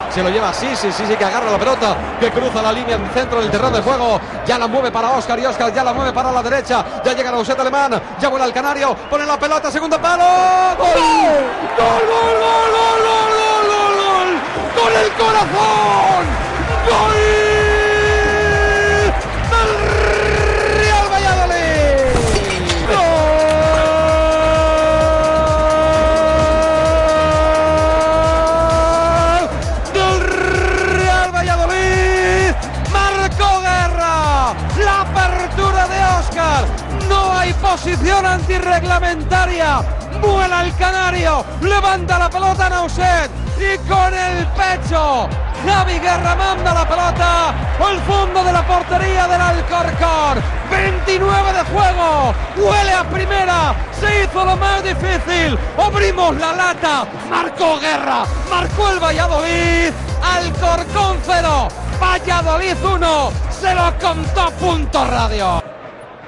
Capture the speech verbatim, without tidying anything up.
Se lo lleva sí, sí, sí, sí, que agarra la pelota, que cruza la línea en centro del terreno de juego. Ya la mueve para Óscar y Óscar ya la mueve para la derecha. Ya llega Rousset Alemán, ya vuela el canario, pone la pelota, segundo palo. ¡Gol! ¡Gol, gol, gol, gol, gol, gol, gol, gol! ¡Con el corazón! ¡Gol! No hay posición antirreglamentaria. Vuela el canario, levanta la pelota Rousset y con el pecho Javi Guerra manda la pelota al fondo de la portería del Alcorcón. veintinueve de juego, huele a primera, se hizo lo más difícil, abrimos la lata, marcó Guerra, marcó el Valladolid. Alcorcón cero, Valladolid uno, se lo contó Punto Radio.